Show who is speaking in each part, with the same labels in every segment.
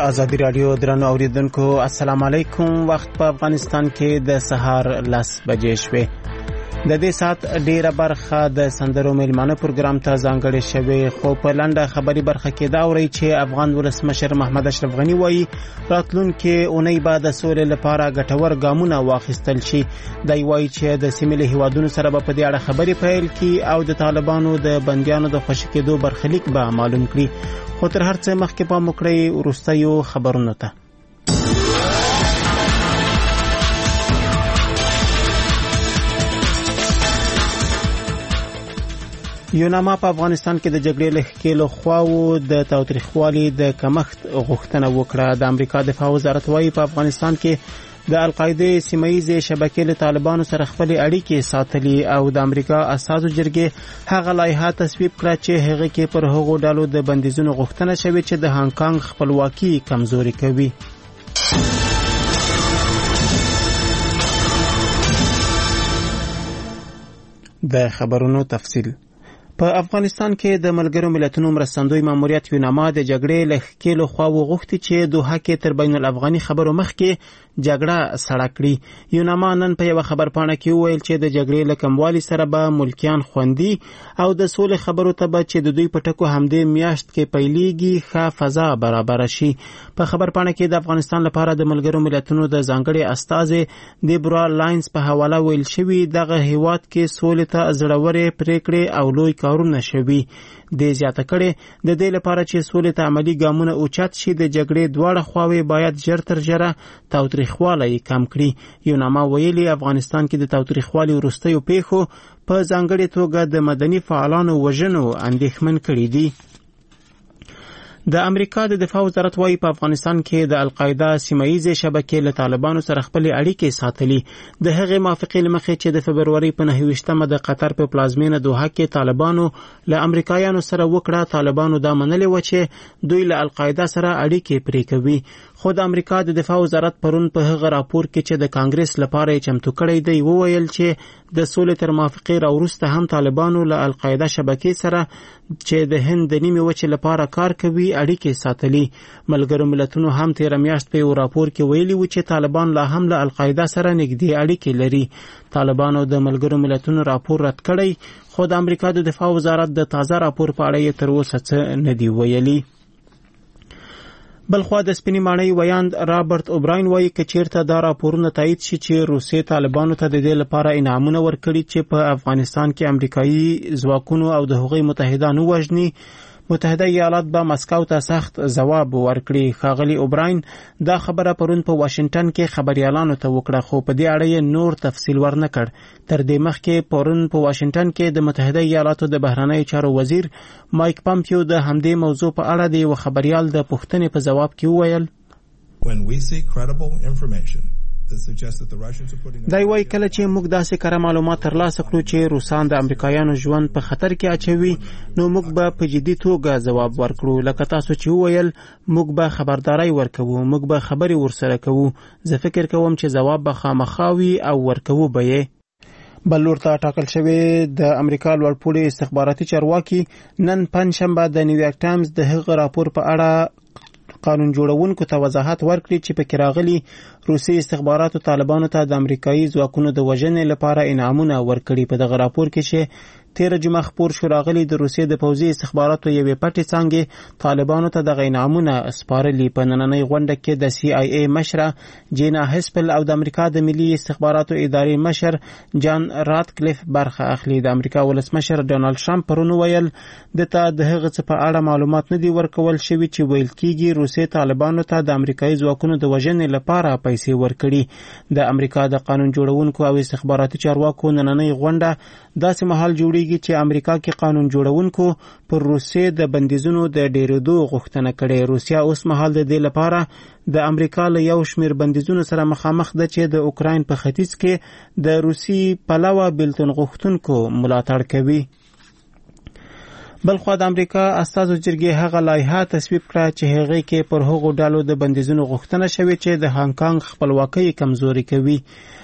Speaker 1: ازادي رادیو درنو اوریدونکو السلام علیکم. وخت په افغانستان کې د سهار 10 بجې شوه. د دې سات ډیره برخه د سندرو ملمانه پروګرام ته ځانګړې شوه، خو په لنډه خبري برخه کې دا اوري چې افغان ولسمشر محمد اشرف غنی وایي راتلونکي اونۍ به د سولې لپاره ګټور ګامونه واخیستل شي. دی وایي چې د سیمې له هیوادونو سره به په دې اړه خبري پیل کړي او د طالبانو د بندیانو د خوشي کېدو برخلیک به معلوم کړي. خو تر هر څه مخکې پام وکړئ وروستیو خبرونو ته. یوناما په افغانستان کې د جګړې له ښکېلو خواو د تاوتریخوالي د کمښت غوښتنه وکړه. د امریکا دفاع وزارت وايي په افغانستان کې د القاعده سیمه‌یزې شبکې له طالبانو سره خپل اړیکې ساتلي او د امریکا اساسو جرګې هغه لایحه تصویب کړه چې هغه کې پر هغو ډلو د بندیزونو غوښتنه شوې چې د هانګ کانګ خپلواکي کمزوري کوي. د خبرونو تفصیل. په افغانستان کې د ملګرو ملتونو مرستندوی ماموریت یوناما د جګړې له ښکېلو خواو غوښتي چې دوحه کې تر بین الافغاني خبرو مخکې جګړه سړه کړي. یوناما نن په یو خبرپاڼه کې وویل چې د جګړې له کموالي سره به ملکیان خوندي او د سولې خبرو ته به چې د دوی په ټکو همدې میاشت کې پیلېږي ښه فضا برابر شي. په خبرپاڼه کې د افغانستان لپاره د ملګرو ملتونو د ځانګړي استازي دیبرا لاینز په حواله ویل شوی دغه هیواد کې سولې ته زړورې پریکړې او لوی کارونه شوي. د زیاته کړي د دې لپاره چې سولې ته عملی ګامونه اوچت شي د جګړې دواړه خواوې باید ژر تر ژره تاوتریخوالی کم کړي. یوناما ویلي افغانستان کې د تاوتریخوالي وروستیو پیښو په ځانګړې توګه د مدني فعالانو وژنو اندېښمن کړي دي. د امریکا د دفاع وزارت وايي په افغانستان کې د القاعده سیمه‌یزې شبکې له طالبانو سره خپل اړیکې ساتلي. د هغې موافقې لمخې چې د فبروري په 29مه د قطر په پلازمینه دوحه کې طالبانو له امریکایانو سره وکړه. طالبانو دا منلې و چې دوی له القاعده سره اړیکې پرې کوي. خو د امریکا د دفاع وزارت پرون په هغه راپور کې چې د کانګرس لپاره چمتو کړی دی وویل چې د سولې تر موافقې راوروسته هم طالبانو له القاعده شبکې سره چې د هند د نیمې وچې لپاره کار کوي اړیکې ساتلي. ملګرو ملتونو هم تیر میاشت په یو راپور کې ویلي و چې طالبان لا هم له القاعده سره نږدې اړیکې لري. طالبانو د ملګرو ملتونو راپور رد کړی، خو د امریکا د دفاع وزارت د تازه راپور په اړه یې تر اوسه څه نه دی ویلي. بلخوا د سپینې ماڼۍ ویاند رابرټ اوبراین وایي که چیرته دا راپورونه تایید شي چې روسیې طالبانو ته د دې لپاره انعامونه ورکړي چې په افغانستان کې امریکایي ځواکونو او د هغوی متحدانو وژني، متحده ایالات به مسکو ته سخت ځواب ورکړي. ښاغلي اوبراین دا خبره پرون په واشنگټن کې خبريالانو ته وکړه، خو په دې اړه یې نور تفصیل ورنکړ. تر دې مخکې پرون په واشنگټن کې د متحده ایالاتو د بهرنیو چارو وزیر مایک پامپیو د همدې موضوع په اړه د یو خبريال د پوښتنې په جواب کې وویل دای وای کله چې موږ داسې کره معلومات ترلاسه کړو چې روسان د امریکایانو ژوند په خطر کې اچوي نو موږ به په جدي توګه ځواب ورکړو. لکه تاسو چې وویل موږ به خبرداري ورکوو، موږ به خبري ورسره کوو. زه فکر کوم چې ځواب به خامخاوي او ورکوو به یې. بل لور ته ټاکل شوی د امریکا لوړپوړي استخباراتي چارواکي نن پنځشنبه د نیویارک ټایمز د هغه راپور په اړه قانون جوړونکو ته وضاحت ورکړي چې پکې راغلي روسي استخباراتو طالبانو ته د امریکایي ځواکونو د وژنې لپاره انعامونه ورکړي. په دغه راپور کې چې 13 جمعه خپور شو راغلي د روسیې د پوځي استخباراتو یوې پټې څانګې طالبانو ته دغه انعامونه سپارلي. په نننۍ غونډه کې د CIA مشره جینا هسپل او د امریکا د ملي استخباراتو ادارې مشر جان راتکلیف برخه اخلي. د امریکا ولسمشر ډونالد ټرمپ پرون ویل دته د هغه څه په اړه معلومات نه دي ورکول شوي چې ویل کیږي روسي طالبانو ته د امریکایي ځواکونو د وژنې لپاره پیسې ورکړي. د امریکا د قانون جوړونکو او استخباراتي چارواکو نننۍ غونډه داسې مهال جوړیږي چې امریکا کې قانون جوړونکو پر روسیې د بندیزونو د ډیرېدو غوښتنه کړې. روسیا اوس مهال د دې لپاره د امریکا له یو شمېر بندیزونو سره مخامخ ده چې د اوکراین په ختیځ کې د روسي پلوه بیلتون غوښتونکو ملاتړ کوي. بلخوا د امریکا استازو جرګې هغه لایحه تصویب کړه چې هغه کې پر هغو ډالو د بندیزونو غوښتنه شوې چې د هانګ کانګ خپلواکۍ کمزوري کوي.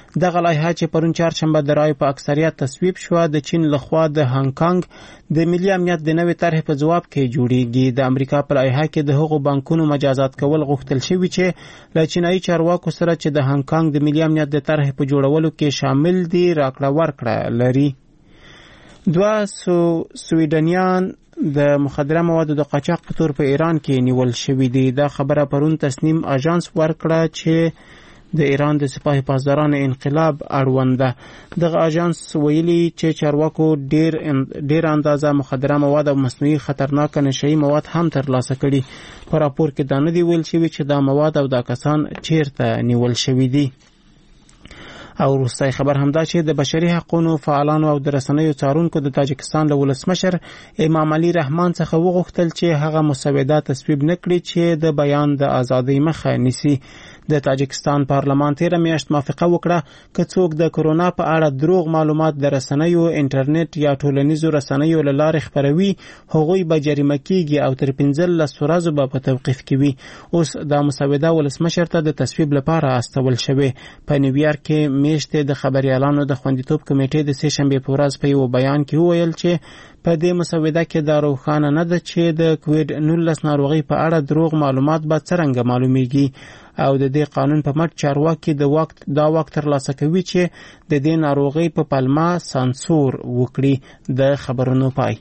Speaker 1: دغه لایحه چې پرون چهارشنبه د رایو په اکثریت تصویب شوه د چین لخوا د هانګ کانګ د ملي امنیت د نوې طرحې په ځواب کې جوړیږي. د امریکا په لایحه کې د هغو بانکونو مجازات کول غوښتل شوي چې له چینایي چارواکو سره چې د هانګ کانګ د ملي امنیت د طرحې په جوړولو کې شامل دي راکړه ورکړه لري. دوه سویډنیان د مخدره موادو د قاچاق په تور په ایران کې نیول شوي دي. دا خبره پرون تصنیم اژانس ورکړه چې د ایران د سپاه پاسدارانو انقلاب اړوند ده. دغه اژانس ویلي چې چارواکو ډیر اندازه مخدره مواد او مصنوعي خطرناک نشئی مواد هم ترلاسه کړي. په راپور کې دا نه دی ویل شوی چې دا مواد او دا کسان چیرته نیول شوي دي. او وروستی خبر همدا چې د بشري حقوقو فعالانو او د رسنیو څارونکو د تاجکستان له ولسمشر امام علي رحمان څخه وغوښتل چې هغه مسوده تصویب نکړي چې د بیان د ازادۍ مخه نیسي. د تاجکستان پارلمان تیره میاشت موافقه وکړه که څوک د کرونا په اړه دروغ معلومات د رسنیو، انټرنیټ یا ټولنیزو رسنیو له لارې خپروي هغوی به جریمه کیږي او تر 15 ورځو به په توقیف کې وي. اوس دا مسوده ولسمشر ته د تصویب لپاره استول شوې. په نیویارک کې میاشتې د خبريالانو د خوندیتوب کمیټې د سه شنبې په ورځ په یو بیان کې وویل چې په دې مسوده کې دا روښانه نه ده چې د کووید 19 ناروغي په اړه دروغ معلومات به څرنګه معلومیږي او د دې قانون په مټ چارواکي دا وخت ترلاسه کوي چې د دې ناروغي په پلمه سانسور وکړي. د خبرونو پای.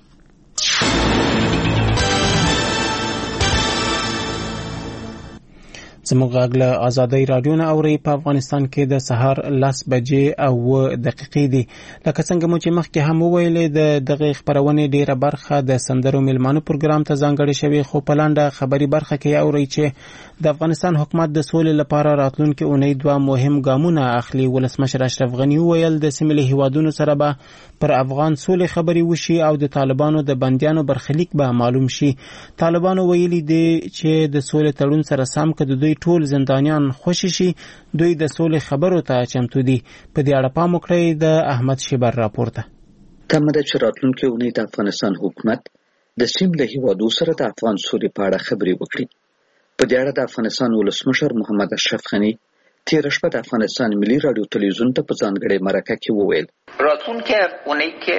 Speaker 1: زموږ غږ له ازادۍ رادیو نه اوري. په افغانستان کې د سهار 10 بجې او دقیقې دي. لکه څنګه مو چې مخکې هم وویلې د دغه خبرونې ډیره برخه د سندرو میلمانو پروګرام ته ځانګړې شوی، خو په لاندې خبري برخه کې اوري چې د افغانستان حکومت د سولې لپاره راتلونکي اونۍ دوه مهم ګامونه اخلي. ولسمشر اشرف غنی وویل د سیمې له هیوادونو سره به پر افغان سولې خبري وشي او د طالبانو د بندیانو برخلیک به معلوم شي. طالبانو ویلي دي چې د سولې تړون سره سم که د دوی ټول زندانیان خوشي شي دوی د سولې خبرو ته چمتو دي. په دې اړه پام وکړئ. د احمد شیبر راپورته.
Speaker 2: تمه ده چې راتلونکي اونۍ د افغانستان حکومت د سیمې له هیوادو سره د افغان سولې په اړه خبرې وکړي. په دې اړه د افغانستان ولسمشر محمد اشرف غنی تېره شپه د افغانستان ملي راډیو تلویزیون ته په ځانګړې مرکه کې وویل
Speaker 3: راتلونکي اونۍ کې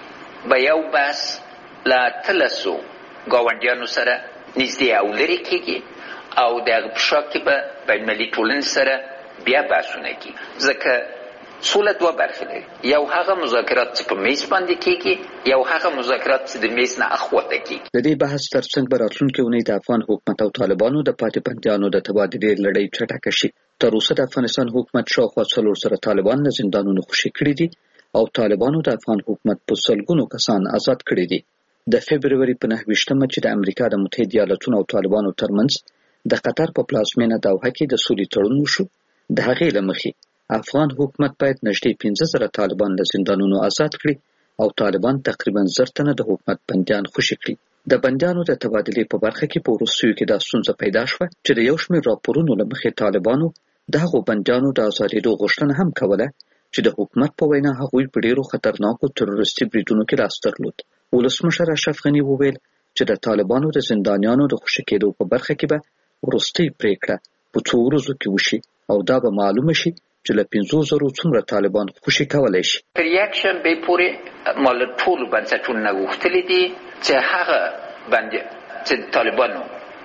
Speaker 3: به یو بحث له تلسو ګاونډیانو سره نږدې او لرې کېږي او د هغه په شا کې به بین‌المللي ټولنې سره بیا بحثونه کېږي. ځکه سوله دوه برخې لري. یو هغه مذاکرات چې په میز باندې کېږي، یو هغه مذاکرات چې د میز نه اخواته کېږي.
Speaker 2: د دې بحث ترڅنګ به راتلونکي اونۍ د افغان حکومت او طالبانو د پاتې بندیانو د تبادلې لړۍ چټکه شي. تر اوسه د افغانستان حکومت شاوخوا 4 سره طالبان له زندانونو خوشي کړي دي او طالبانو د افغان حکومت په سلګونو کسان آزاد کړي دي. د فبرवरी په 9 چې د امریکا د متحده ایالاتونو او طالبانو ترمنځ د قطر په پلازمینه دوحه کې د سولې تړون وشو، د هغې له مخې افغان حکومت باید نږدې 15,000 طالبان له زندانونو آزاد کړي او طالبان تقریبا 1000 تنه د حکومت بندیان خوشي کړي. د بندیانو د تبادلې په برخه کې په وروستیو کې دا ستونزه پیدا شوه چې د یو شمېر راپورونو له مخې طالبانو د هغو بندیانو د آزادېدو غوښتنه هم کوله چې د حکومت په وینا هغوی په ډېرو خطرناکو تروریستي بریدونو کې لاس درلود. ولسمشر اشرف غنی وویل چې د طالبانو د زندانیانو د خوشي کېدو په برخه کې به وروستۍ پریکړه په 2 ورځو کې وشي او دا به معلومه شي چې له 50,000 څومره طالبان خوشي کولای شي.
Speaker 3: تر یک شنبې پورې مال ټول بنسټونه غوښتلي دي چې هغه باندې چې طالبانو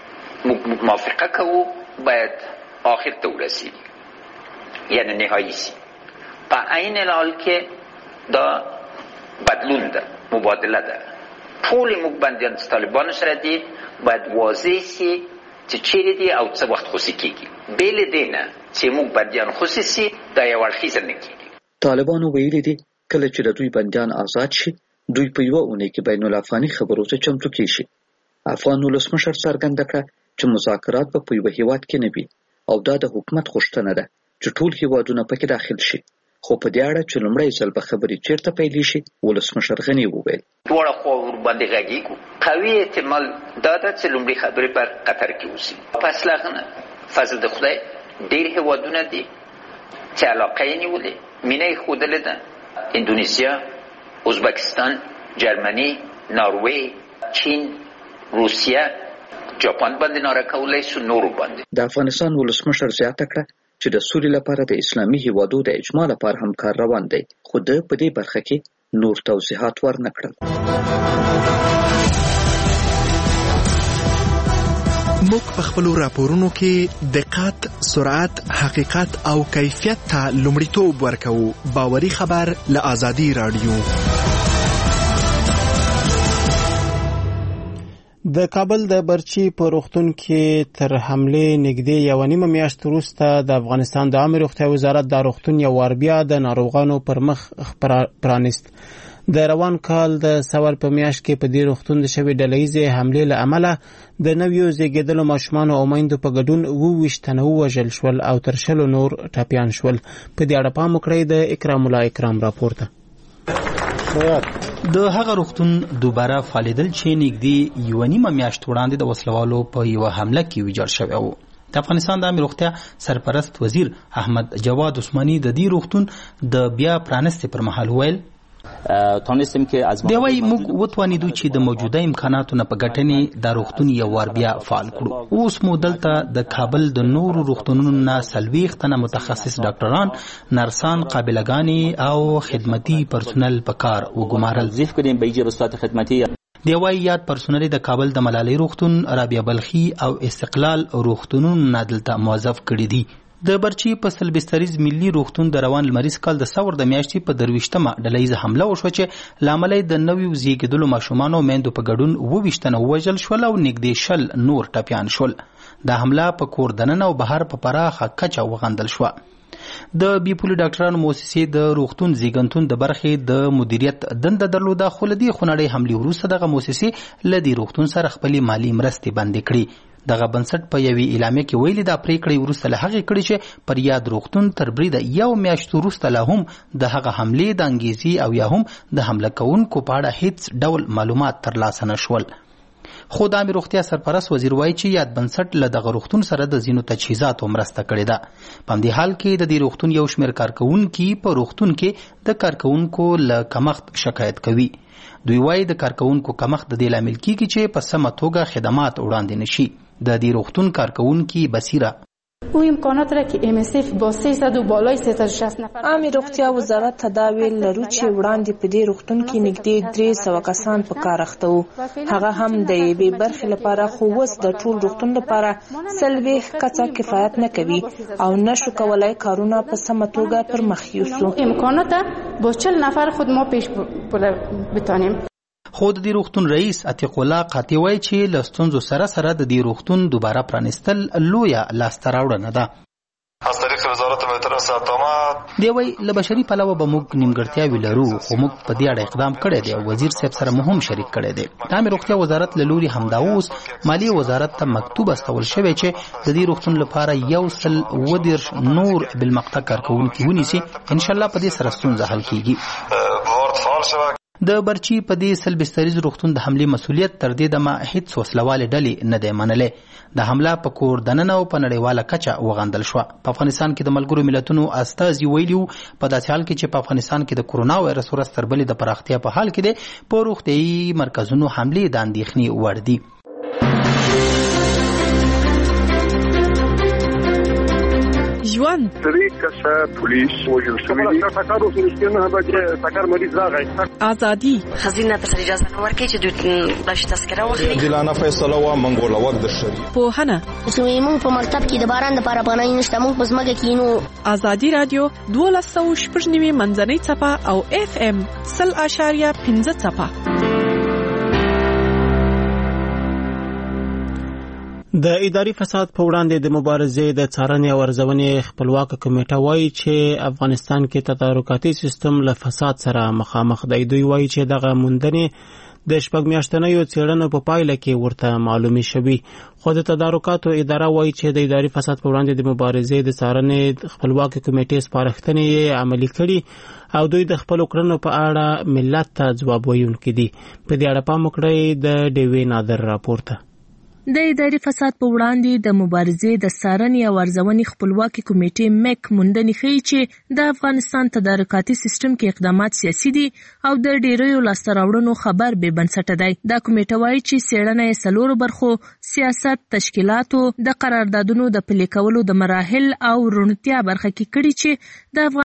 Speaker 3: موافقه کوو باید آخر ته ورسیږي، یعنی نهایی شي. په عین حال کې دا بدلون ده، مبادله ده. ټول موږ بندیان چې طالبانو سره دي باید واضح شي چې چیرې دي او څه وخت خوشي کېږي. بېل دې نه چې موږ بندیان خوشي سي دا یو اړخیزه نه کېږي.
Speaker 2: طالبانو ویلي دي کله چې د دوی بندیان آزاد شي دوی په یوه اونۍ کې بین الافغاني خبرو ته چمتو کېږي. افغان ولسمشر څرګنده کړه چې مذاکرات به په یوه هیواد کې نه وي او دا د حکومت غوښتنه ده چې ټول هیوادونه پکې داخل شي. خو په دې اړه چې لومړی ځل به خبرې چیرته پیلې شي ولسمشر غنی وویل
Speaker 3: دواړه خوا ورباندې غږیږو. قوي احتمال دا ده چې لومړی خبرې پر قطر کې وشي. پس له هغه نه فضل د خدای ډېر هیوادونه دي چې علاقه یې نیولې، مینه یې ښودلې ده. اندونیزیا، ازبکستان، جرمني، ناروی، چین، روسیه، جاپان باندې ناره کولی شو، نورو باندې.
Speaker 2: د افغانستان ولسمشر زیاته کړه چې د سولې لپاره د اسلامي هیوادو د اجماع لپاره هم کار روان دی، خو د په دې برخه کې نور توضیحات ورنکړل.
Speaker 4: موږ په خپل راپورونو کې دقت، سرعت، حقیقت او کیفیت ته لومړیتوب ورکوو. باوري خبر له آزادي رادیو.
Speaker 1: د کابل د برچی په روغتون کې تر حمله نږدې یو نیمه میاشت وروسته د افغانستان د عامه روغتیا وزارت د روغتون یو وار بیا د ناروغانو پر مخ پرانیست. د روان کال د سور په میاشت کې په دې روغتون د شوې ډلهیزې حملې له امله د نویو زیږیدلو ماشومانو او میندو په ګډون 22 تنه ووژل شول او تر 20 نور ټپیان شول. په دې اړه پام وکړئ د اکرام الله اکرام راپورته.
Speaker 5: د هغه روغتون دوباره فعالیدل چې نږدې یو نیمه میاشت وړاندې د وسلوالو په یو حمله کې ویجاړ شوی و. د افغانستان د عامه روغتیا سرپرست وزیر احمد جواد عثماني د دې روغتون د بیا پرانستې پر مهال ویل دی وایي موږ وتوانیدو چې د موجوده امکاناتو نه په ګټنې د روغتون یو وار بیا فعال کړو. اوس مو دلته د کابل د نورو روغتونونو نه 40 تنه متخصص ډاکټران، نرسان، قابلګانې او خدمتي پرسونل په کار وګمارل. دی وایي یاد پرسونل د کابل د ملالۍ روغتون، رابعه بلخي او استقلال روغتونونو نه دلته موظف کړي دي. د برچی په سلبستریز ملي روغتون د روان لمریز کال د سور د میاشتې په 23مه ډلهیزه حمله وشوه چې لامل د نویو زیږیدلو ماشومانو میندو په ګډون 22 تنه ووژل شول او نږدې 20 نور ټپیان شول. دا حمله په کور دننه او بهر په پراخه کچه وغندل شوه. د بیپولي ډاکټرانو موسسې د روغتون زیږنتون د برخې د مدیریت دنده درلوده، خو له دې خونړۍ حملې وروسته دغه موسسې له دې روغتون سره خپلې مالي مرستې بندې کړې. دغه بنسټ په یوې اعلامیه کې ویلي دا پریکړې وروسته له هغې کړې چې پر یاد روغتون تر بریده یو میاشت وروسته لا هم د هغه حملې د انګیزې او یا هم د حمله کوونکو په اړه هیڅ ډول معلومات ترلاسه نه شول. خو د عامه روغتیا سرپرست وزیر وایي چې یاد بنسټ له دغه روغتون سره د ځینو تجهیزاتو مرسته کړې ده. په همدې حال کې د دې روغتون یو شمېر کارکوونکي په روغتون کې د کارکوونکو له کمښت شکایت کوي. دوی وایي د کارکوونکو کمښت د دې لامل کیږي چې په سمه توګه خدمات وړاندې نشي. د دې روغتون کارکوونکي بصیره
Speaker 6: او امکانات را که MSF با 300 و بالای 360 نفر
Speaker 7: عامه روغتیا وزارت تداوی لرو چې وړاندې په دې روغتون کې نږدې 300 کسان په کار اخته وو. هغه هم د یوې برخې لپاره، خو اوس د ټول روغتون لپاره 40 کسه کفایت نه کوي او نشو کولای کارونه په سمه توګه پر مخ یوسو.
Speaker 6: امکانات با 40 نفر خود ما پیش بتانیم.
Speaker 5: خو د دې روغتون رئیس عتیق الله قاطع وایي چې له ستونزو سره سره د دې روغتون دوباره پرانیستل لویه لاسته راوړنه ده.
Speaker 8: از طریق وزارت بهترین ساتمات
Speaker 5: دی وایي له بشري پلوه به موږ نیمګړتیاوې لرو، خو موږ په دې اړه اقدام کړی دی او وزیر صاحب سره مو هم شریک کړی دی. د عامه روغتیا وزارت له لوري همدا اوس مالیې وزارت ته مکتوب استول شوی چې د دې روغتون لپاره 120 نور بالمقطع کارکوونکي ونیسي. ان شاء الله په دې سره ستونزه حل کیږي. د برچی په دې سلبستریز روغتون د حملې مسؤلیت تر دې دمه هیڅ وسلوالې ډلې نه دی منلې. د حمله په کور دننه او په نړیواله کچه وغندل شوه. په افغانستان کې د ملګرو ملتونو استازي ویلي وو په داسې حال کې چې په افغانستان کې د کرونا وایرس ورځ تر بلې د پراختیا په حال کې دی، په روغتیایي مرکزونو حملې د اندېښنې وړ دي.
Speaker 7: ژوند
Speaker 9: 3 کسه پولیس وژل شوي دي. ټکر مریض راغی.
Speaker 7: ازادي
Speaker 10: خزینه ته اجازه نه ورکړي چې دوی داسې تذکره واخلي.
Speaker 8: عادلانه فیصله و منګول وخت د شری
Speaker 7: پوهنه
Speaker 11: موږ په مکتب کې د باران لپاره پناه نشته، موږ په ځمکه کې نو.
Speaker 7: ازادي رادیو 1290 منځنۍ څپه او FM 0.5 څپه.
Speaker 1: د اداري فساد په وړاندې د مبارزې د څارنې او ارزونې خپلواکه کمیټه وایي چې افغانستان کې تدارکاتي سیستم له فساد سره مخامخ دی. دوی وایي چې دغه موندنې د 6 میاشتنیو څېړنو په پایله کې ورته معلومي شوي. خو د تدارکاتو اداره وایي چې د اداري فساد په وړاندې د مبارزې د څارنې خپلواکه کمیټې سپارښتنې عملي کړي او دوی د خپل کړنو په اړه ملت ته ځواب ویونکي دي. په دې اړه پام وکړئ د ډیوی نادر راپورته.
Speaker 7: د اداري فساد په وړاندې د مبارزې د څارنې او ارزونې خپلواکي کمیټې مک موندنې ښیي چې د افغانستان تدارکاتي سیستم کې اقدامات سیاسي دي او د ډیریو لاسته راوړنو خبر بې بنسټه دی. دا کمیټه وایي چې څېړنه یې 4 برخو سیاست، تشکیلاتو، د قراردادونو د پلي کولو د مراحل او روڼتیا برخه کې کړي چې د